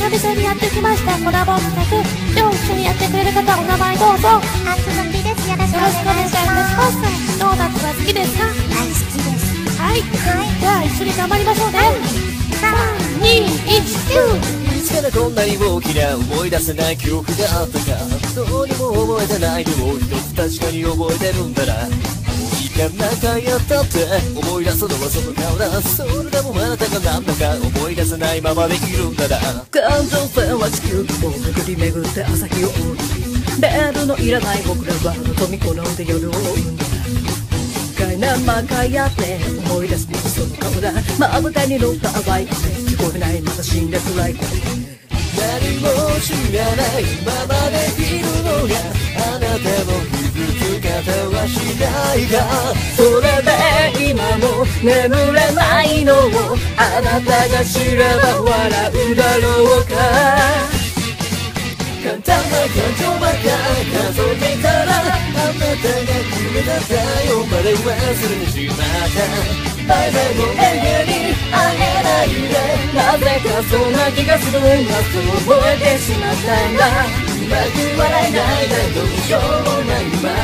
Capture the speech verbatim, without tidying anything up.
久々にやってきましたコラボ企画。今日一緒にやってくれる方、お名前どうぞ。 あつのきです。よろしくおよろしくお願いし願いしまます。ドーナツは好きですか？ 大好きです。 はい、 はい。 じゃあ一緒に頑張りましょうね。さん、に、いち、キュー。 いつからこんなに大きな思い出せない記憶があったか。どうにも覚えてないでも一つ確かに覚えてるんだな。いかなかやったって思い出すのはその顔だ。それでもあなたが何だか思い出せないままでいるんだな。 感情線は地球を巡り巡って朝日を追う。ベールのいらない僕らは飛び込んで夜を生んだ。深い生かやって思い出すのはその顔だ。まぶたに乗った淡い声聞こえないまだ死んで暗い声。 何も知らないままでいるのがあなたの気づき方はしないか。 それで今も眠れないのをあなたが知れば笑うだろうか。 簡単な感情ばか数えていたらあなたが決めた太陽まで忘れてしまった。バイバイも永遠に会えないでなぜかそんな気がするがそう覚えてしまったんだ。 うまく笑えないでどうしようもないま